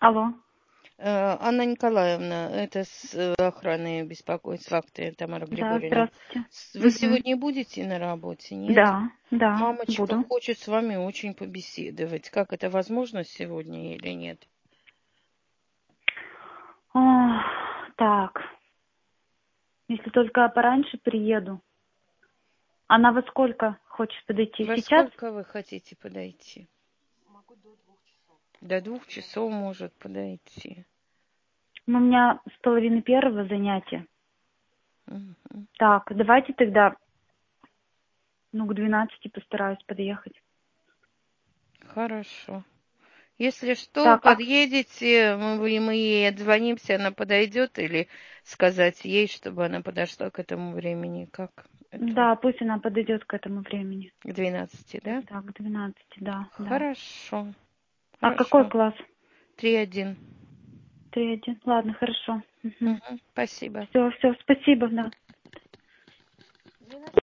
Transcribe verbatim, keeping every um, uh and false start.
Алло. Э, Анна Николаевна, это с э, охраны беспокоит с вахты Тамара Да, Григорьевна. здравствуйте. С- Вы Мгм. сегодня будете на работе, нет? Да, да, Мамочка буду. хочет с вами очень побеседовать. Как это возможно сегодня или нет? О, так, если только пораньше приеду. Она во сколько хочет подойти? Во Сейчас? сколько вы хотите подойти? До двух часов может подойти. Ну, у меня с половины первого занятия. Мгм. Так, давайте тогда, ну, к двенадцати постараюсь подъехать. Хорошо. Если что, Так, а, подъедете, мы, вы- мы ей отзвонимся, она подойдет, или сказать ей, чтобы она подошла к этому времени. Как это? да, пусть она подойдет к этому времени. К двенадцати, да? Да, к двенадцати, да, да. Хорошо. А какой Хорошо. класс? Три один. Три один. Ладно, хорошо. Угу. Мгм. Спасибо. Все, все, спасибо, да.